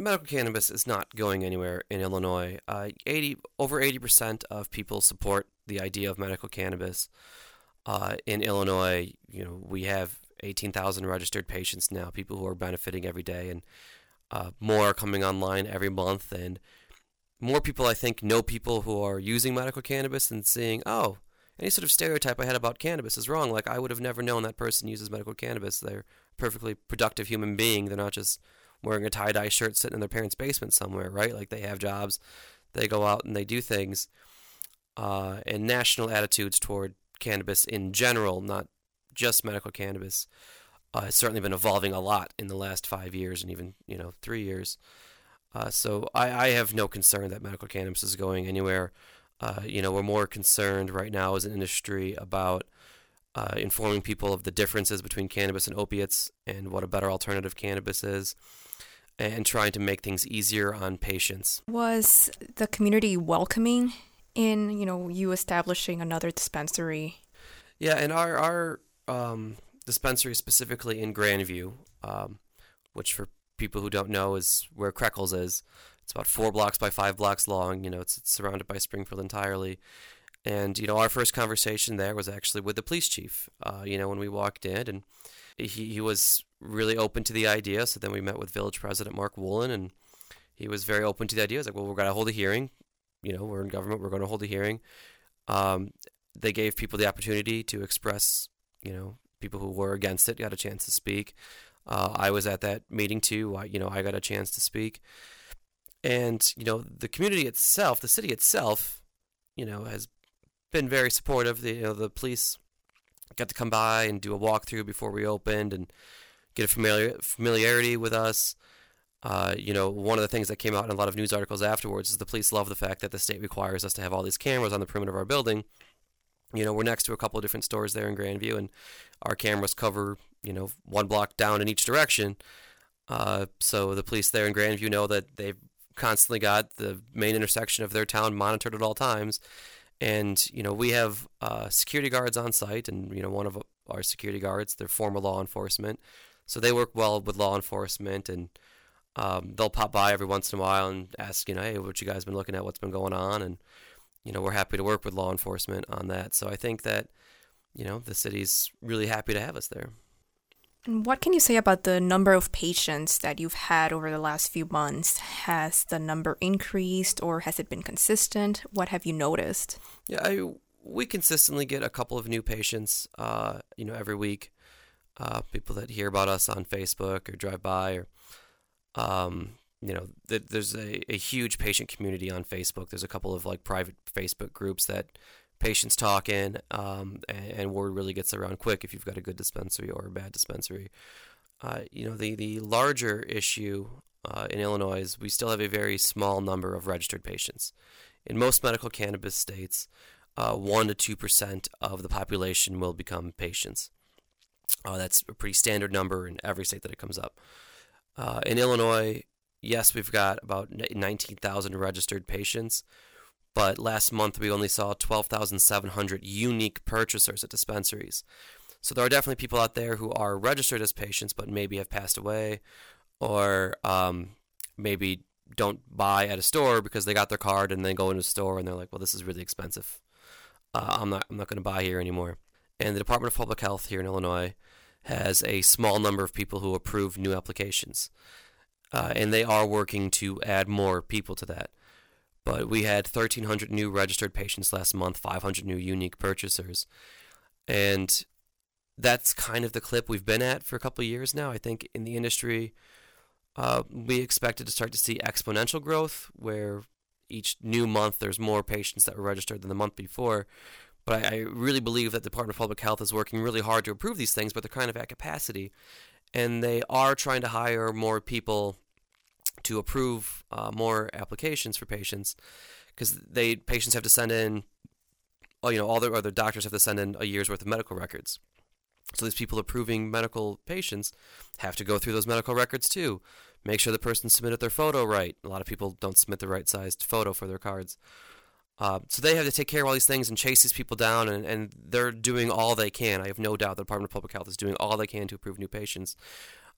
medical cannabis is not going anywhere in Illinois. Over 80% of people support the idea of medical cannabis. In Illinois, we have 18,000 registered patients now, people who are benefiting every day, and more are coming online every month. And more people, I think, know people who are using medical cannabis and seeing, oh, any sort of stereotype I had about cannabis is wrong. Like, I would have never known that person uses medical cannabis. They're a perfectly productive human being. They're not just wearing a tie-dye shirt sitting in their parents' basement somewhere, right? Like, they have jobs, they go out and they do things. And national attitudes toward cannabis in general, not just medical cannabis, has certainly been evolving a lot in the last 5 years and even 3 years. So I have no concern that medical cannabis is going anywhere. We're more concerned right now as an industry about informing people of the differences between cannabis and opiates and what a better alternative cannabis is, and trying to make things easier on patients. Was the community welcoming in, you establishing another dispensary? Yeah, and our dispensary specifically in Grandview, which for people who don't know is where Kreckles is. It's about 4 blocks by 5 blocks long. It's surrounded by Springfield entirely. And, our first conversation there was actually with the police chief, when we walked in. And he was really open to the idea. So then we met with Village President Mark Woolen, and he was very open to the idea. He was like, well, we're going to hold a hearing. We're in government. We're going to hold a hearing. They gave people the opportunity to express, people who were against it got a chance to speak. I was at that meeting too. I got a chance to speak. And, the community itself, the city itself, has been very supportive. The police got to come by and do a walkthrough before we opened and get a familiarity with us. One of the things that came out in a lot of news articles afterwards is the police love the fact that the state requires us to have all these cameras on the perimeter of our building. We're next to a couple of different stores there in Grandview, and our cameras cover, 1 block down in each direction. So the police there in Grandview know that they've constantly got the main intersection of their town monitored at all times. And, we have security guards on site, and, one of our security guards, they're former law enforcement. So they work well with law enforcement, and they'll pop by every once in a while and ask, hey, what you guys been looking at, what's been going on? And, we're happy to work with law enforcement on that. So I think that, the city's really happy to have us there. And what can you say about the number of patients that you've had over the last few months? Has the number increased, or has it been consistent? What have you noticed? Yeah, we consistently get a couple of new patients, every week. People that hear about us on Facebook or drive by, or there's a huge patient community on Facebook. There's a couple of private Facebook groups that patients talk in, and word really gets around quick if you've got a good dispensary or a bad dispensary. The larger issue in Illinois is we still have a very small number of registered patients. In most medical cannabis states, 1% to 2% of the population will become patients. That's a pretty standard number in every state that it comes up. In Illinois, yes, we've got about 19,000 registered patients, but last month we only saw 12,700 unique purchasers at dispensaries. So there are definitely people out there who are registered as patients but maybe have passed away, or maybe don't buy at a store because they got their card and then go into a store and they're like, well, this is really expensive. I'm not going to buy here anymore. And the Department of Public Health here in Illinois has a small number of people who approve new applications. And they are working to add more people to that. But we had 1,300 new registered patients last month, 500 new unique purchasers. And that's kind of the clip we've been at for a couple of years now. I think in the industry, we expected to start to see exponential growth, where each new month there's more patients that were registered than the month before. But I really believe that the Department of Public Health is working really hard to approve these things, but they're kind of at capacity. And they are trying to hire more people to approve more applications for patients, because patients have to send in, all their other doctors have to send in a year's worth of medical records. So these people approving medical patients have to go through those medical records too. Make sure the person submitted their photo right. A lot of people don't submit the right sized photo for their cards. So they have to take care of all these things and chase these people down, and they're doing all they can. I have no doubt the Department of Public Health is doing all they can to approve new patients.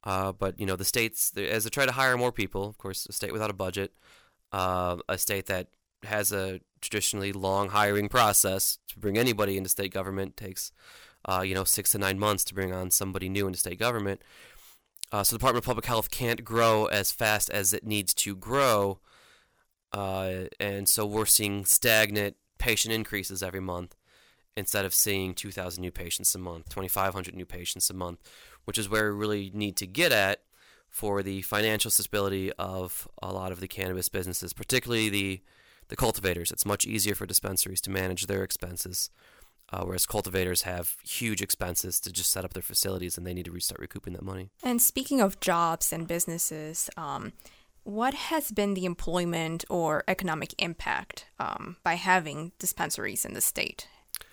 But the states, as they try to hire more people, of course, a state without a budget, a state that has a traditionally long hiring process to bring anybody into state government takes 6 to 9 months to bring on somebody new into state government. So the Department of Public Health can't grow as fast as it needs to grow, and so we're seeing stagnant patient increases every month instead of seeing 2,000 new patients a month, 2,500 new patients a month, which is where we really need to get at for the financial stability of a lot of the cannabis businesses, particularly the cultivators. It's much easier for dispensaries to manage their expenses, whereas cultivators have huge expenses to just set up their facilities, and they need to restart recouping that money. And speaking of jobs and businesses, what has been the employment or economic impact by having dispensaries in the state?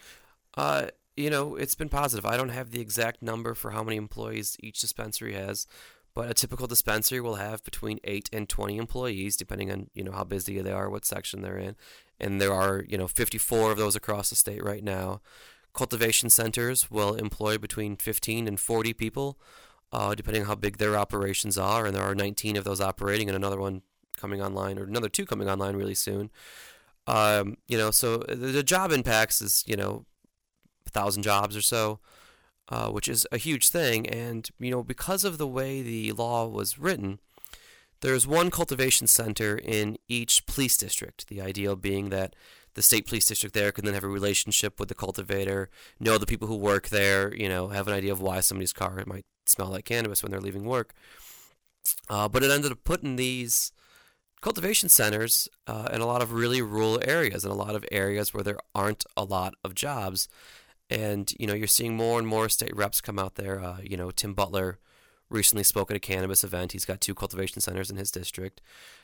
It's been positive. I don't have the exact number for how many employees each dispensary has, but a typical dispensary will have between 8 and 20 employees, depending on, how busy they are, what section they're in. And there are, 54 of those across the state right now. Cultivation centers will employ between 15 and 40 people, depending on how big their operations are. And there are 19 of those operating and another one coming online, or another 2 coming online really soon. So the job impacts is, 1,000 jobs or so, which is a huge thing. And, because of the way the law was written, there's one cultivation center in each police district, the ideal being that the state police district there can then have a relationship with the cultivator, know the people who work there, have an idea of why somebody's car might smell like cannabis when they're leaving work. But it ended up putting these cultivation centers in a lot of really rural areas, and a lot of areas where there aren't a lot of jobs. And, you're seeing more and more state reps come out there. Tim Butler recently spoke at a cannabis event. He's got 2 cultivation centers in his district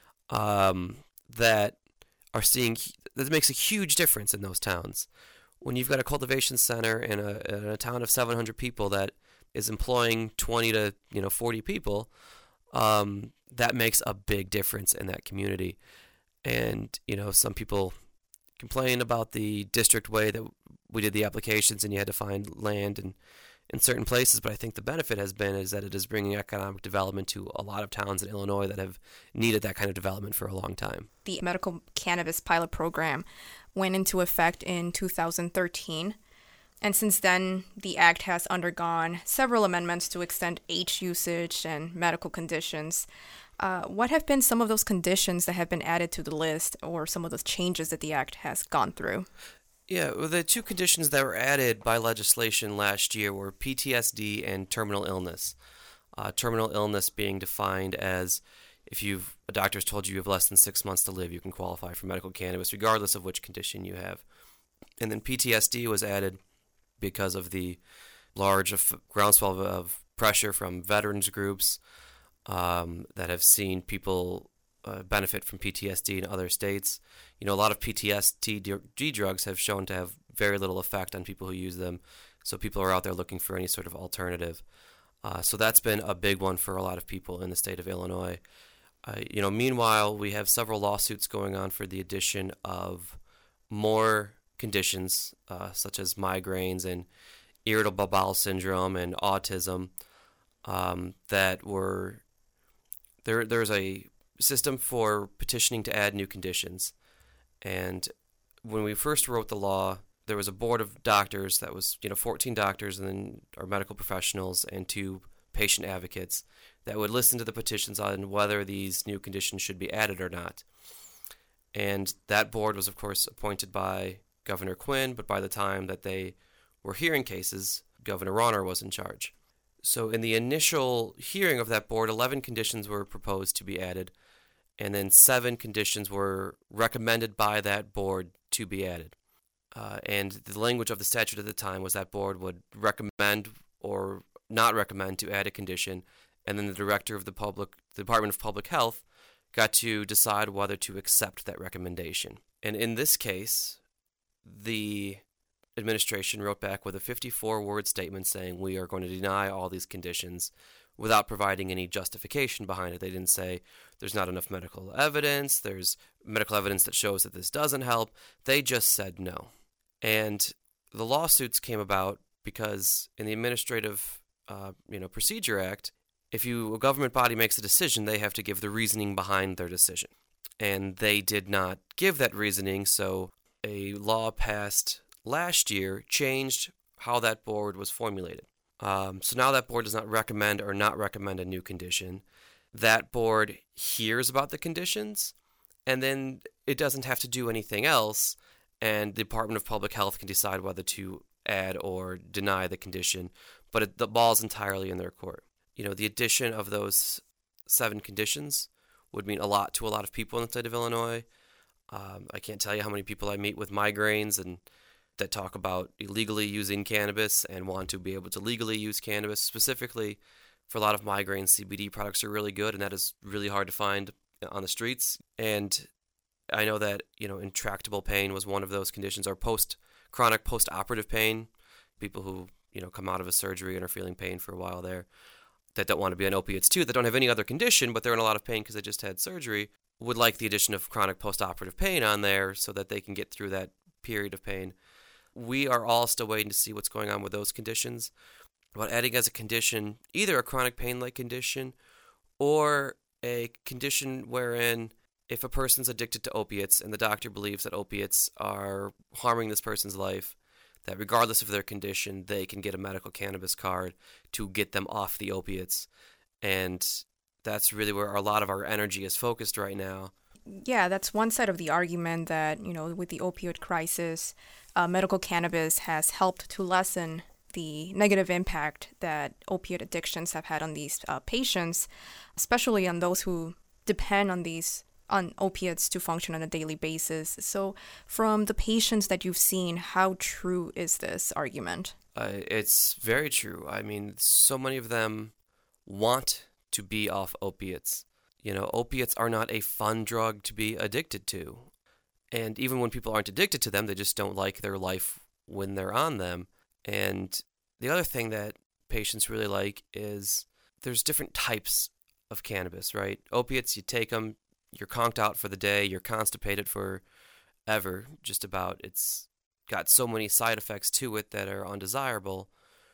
that makes a huge difference in those towns. When you've got a cultivation center in a town of 700 people that is employing 20 to 40 people, that makes a big difference in that community. And some people complain about the district way that we did the applications, and you had to find land in certain places, but I think the benefit is that it is bringing economic development to a lot of towns in Illinois that have needed that kind of development for a long time. The medical cannabis pilot program went into effect in 2013, and since then, the act has undergone several amendments to extend age usage and medical conditions. What have been some of those conditions that have been added to the list, or some of those changes that the act has gone through? Yeah, well, the 2 conditions that were added by legislation last year were PTSD and terminal illness. Terminal illness being defined as if a doctor's told you have less than 6 months to live, you can qualify for medical cannabis regardless of which condition you have. And then PTSD was added because of the large groundswell of pressure from veterans groups that have seen people benefit from PTSD in other states. A lot of PTSD drugs have shown to have very little effect on people who use them, so people are out there looking for any sort of alternative. So that's been a big one for a lot of people in the state of Illinois. Meanwhile, we have several lawsuits going on for the addition of more conditions, such as migraines and irritable bowel syndrome and autism, there's a system for petitioning to add new conditions. And when we first wrote the law, there was a board of doctors that was 14 doctors, and then our medical professionals and 2 patient advocates that would listen to the petitions on whether these new conditions should be added or not. And that board was, of course, appointed by Governor Quinn, but by the time that they were hearing cases, Governor Rauner was in charge. So in the initial hearing of that board, 11 conditions were proposed to be added, and then 7 conditions were recommended by that board to be added. And the language of the statute at the time was that board would recommend or not recommend to add a condition, and then the director of the Department of Public Health got to decide whether to accept that recommendation. And in this case, the administration wrote back with a 54-word statement saying we are going to deny all these conditions without providing any justification behind it. They didn't say there's not enough medical evidence, there's medical evidence that shows that this doesn't help. They just said no. And the lawsuits came about because in the Administrative Procedure Act, a government body makes a decision, they have to give the reasoning behind their decision. And they did not give that reasoning, so a law passed last year changed how that board was formulated. So now that board does not recommend or not recommend a new condition. That board hears about the conditions, and then it doesn't have to do anything else, and the Department of Public Health can decide whether to add or deny the condition, but the ball's entirely in their court. The addition of those 7 conditions would mean a lot to a lot of people in the state of Illinois. I can't tell you how many people I meet with migraines and that talk about illegally using cannabis and want to be able to legally use cannabis. Specifically, for a lot of migraines, CBD products are really good, and that is really hard to find on the streets. And I know that, intractable pain was one of those conditions, or chronic post-operative pain, people who, come out of a surgery and are feeling pain for a while there, that don't want to be on opiates too, that don't have any other condition, but they're in a lot of pain because they just had surgery, would like the addition of chronic post-operative pain on there so that they can get through that period of pain. We are all still waiting to see what's going on with those conditions. But adding as a condition either a chronic pain-like condition or a condition wherein if a person's addicted to opiates and the doctor believes that opiates are harming this person's life, that regardless of their condition, they can get a medical cannabis card to get them off the opiates. And that's really where a lot of our energy is focused right now. Yeah, that's one side of the argument that, with the opioid crisis, medical cannabis has helped to lessen the negative impact that opiate addictions have had on these patients, especially on those who depend on opiates to function on a daily basis. So from the patients that you've seen, how true is this argument? It's very true. I mean, so many of them want to be off opiates. Opiates are not a fun drug to be addicted to. And even when people aren't addicted to them, they just don't like their life when they're on them. And the other thing that patients really like is there's different types of cannabis, right? Opiates, you take them, you're conked out for the day, you're constipated forever, just about. It's got so many side effects to it that are undesirable,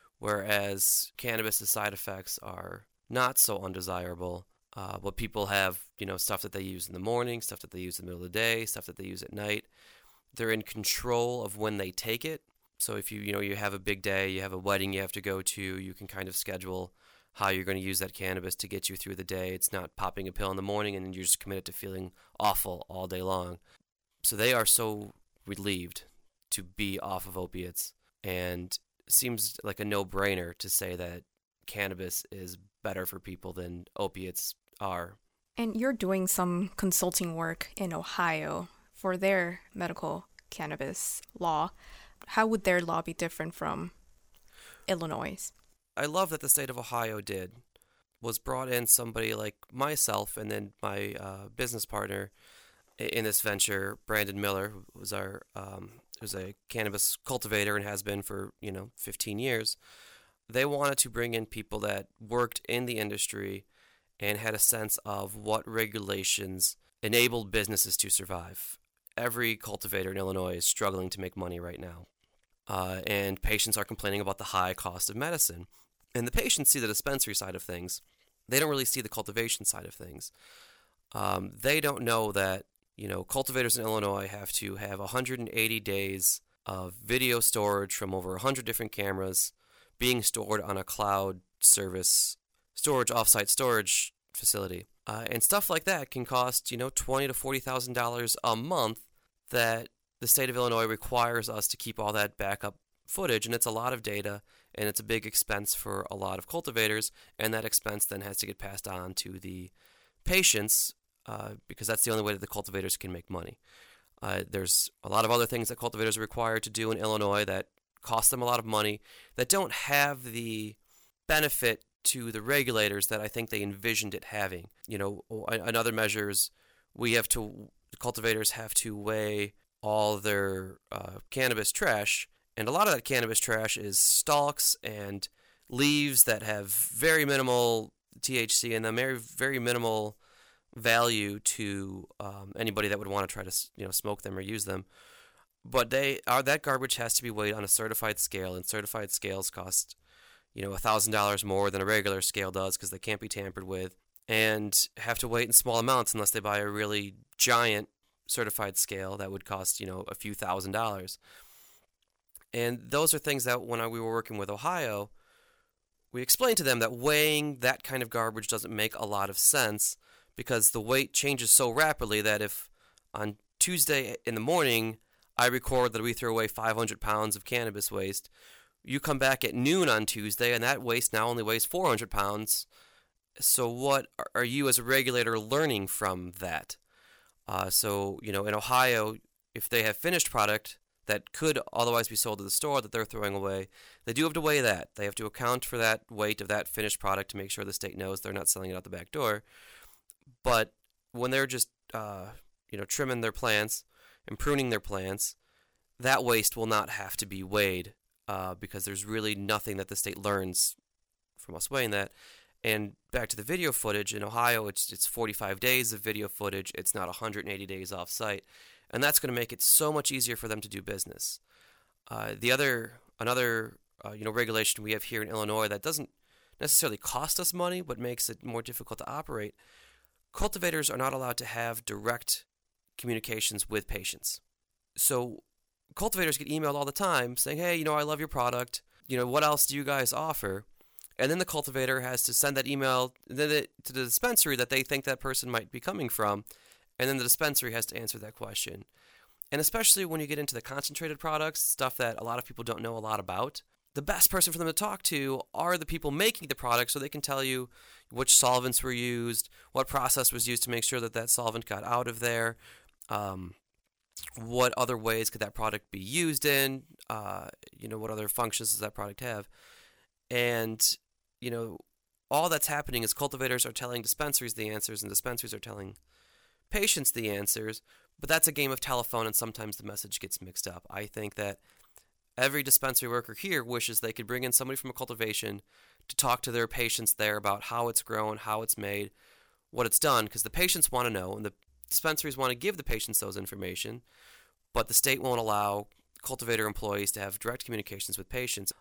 whereas cannabis's side effects are not so undesirable. But people have, stuff that they use in the morning, stuff that they use in the middle of the day, stuff that they use at night. They're in control of when they take it. So if you have a big day, you have a wedding you have to go to, you can kind of schedule how you're going to use that cannabis to get you through the day. It's not popping a pill in the morning and you're just committed to feeling awful all day long. So they are so relieved to be off of opiates, and it seems like a no-brainer to say that cannabis is better for people than opiates are. And you're doing some consulting work in Ohio for their medical cannabis law. How would their law be different from Illinois'? I love that the state of Ohio was brought in somebody like myself and then my business partner in this venture, Brandon Miller, who was who's a cannabis cultivator and has been for 15 years. They wanted to bring in people that worked in the industry and had a sense of what regulations enabled businesses to survive. Every cultivator in Illinois is struggling to make money right now. And patients are complaining about the high cost of medicine. And the patients see the dispensary side of things. They don't really see the cultivation side of things. They don't know that, cultivators in Illinois have to have 180 days of video storage from over 100 different cameras being stored on a cloud service offsite storage facility. And stuff like that can cost, $20,000 to $40,000 a month that the state of Illinois requires us to keep all that backup footage, and it's a lot of data, and it's a big expense for a lot of cultivators, and that expense then has to get passed on to the patients because that's the only way that the cultivators can make money. There's a lot of other things that cultivators are required to do in Illinois that cost them a lot of money, that don't have the benefit to the regulators that I think they envisioned it having. Another measures, cultivators have to weigh all their cannabis trash, and a lot of that cannabis trash is stalks and leaves that have very minimal THC in them, very, very minimal value to anybody that would want to try to smoke them or use them. But that garbage has to be weighed on a certified scale, and certified scales cost $1,000 more than a regular scale does because they can't be tampered with, and have to wait in small amounts unless they buy a really giant certified scale that would cost, a few $1,000s. And those are things that when we were working with Ohio, we explained to them that weighing that kind of garbage doesn't make a lot of sense because the weight changes so rapidly that if on Tuesday in the morning I record that we threw away 500 pounds of cannabis waste, you come back at noon on Tuesday and that waste now only weighs 400 pounds. So what are you as a regulator learning from that? In Ohio, if they have finished product that could otherwise be sold to the store that they're throwing away, they do have to weigh that. They have to account for that weight of that finished product to make sure the state knows they're not selling it out the back door. But when they're just, trimming their plants and pruning their plants, that waste will not have to be weighed because there's really nothing that the state learns from us weighing that. And back to the video footage, in Ohio, it's 45 days of video footage. It's not 180 days off-site. And that's going to make it so much easier for them to do business. Another regulation we have here in Illinois that doesn't necessarily cost us money, but makes it more difficult to operate. Cultivators are not allowed to have direct communications with patients. So cultivators get emailed all the time saying, hey, I love your product. What else do you guys offer? And then the cultivator has to send that email to the dispensary that they think that person might be coming from. And then the dispensary has to answer that question. And especially when you get into the concentrated products, stuff that a lot of people don't know a lot about, the best person for them to talk to are the people making the product so they can tell you which solvents were used, what process was used to make sure that solvent got out of there, what other ways could that product be used in, what other functions does that product have. And, all that's happening is cultivators are telling dispensaries the answers and dispensaries are telling patients the answers, but that's a game of telephone and sometimes the message gets mixed up. I think that every dispensary worker here wishes they could bring in somebody from a cultivation to talk to their patients there about how it's grown, how it's made, what it's done, because the patients want to know and the dispensaries want to give the patients those information, but the state won't allow cultivator employees to have direct communications with patients.